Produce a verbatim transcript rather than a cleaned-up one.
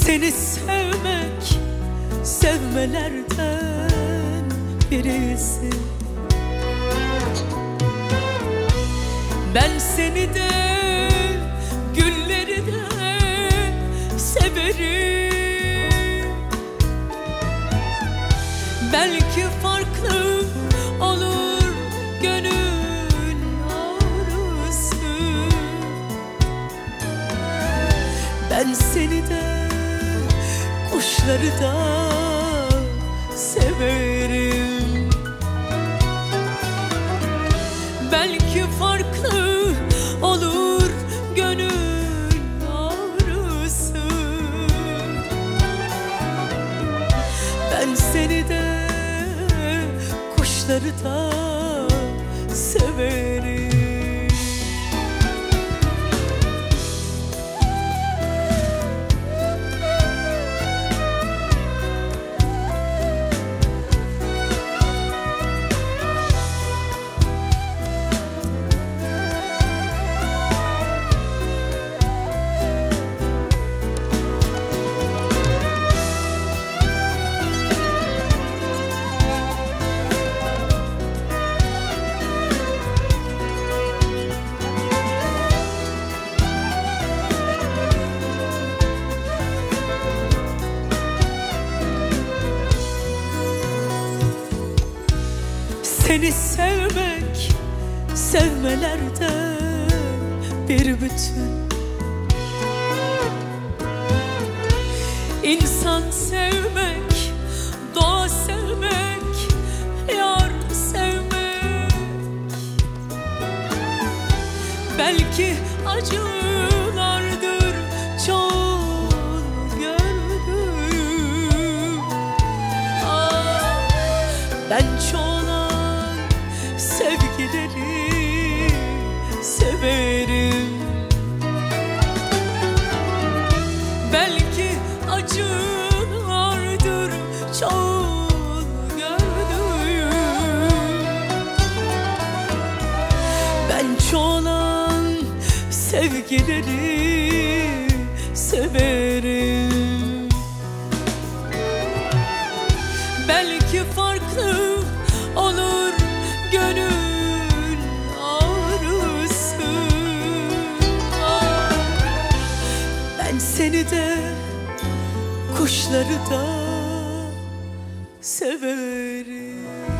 Seni sevmek sevmelerden birisi. Ben seni de gülleri de severim. Belki farklı olur gönül ağrısı. Ben seni de kuşları da severim. Belki farklı olur gönül ağrısı. Ben seni de kuşları da severim. Seni sevmek sevmelerden bir bütün. İnsan sevmek, doğa sevmek, yar sevmek. Belki acılardır çok gördüğüm. Ah, ben çok sevgileri severim. Belki acılardır çok gördüğüm. Ben çoğalan sevgileri severim. Belki farklı olur gönül ağrısı. Ben seni de kuşları da severim.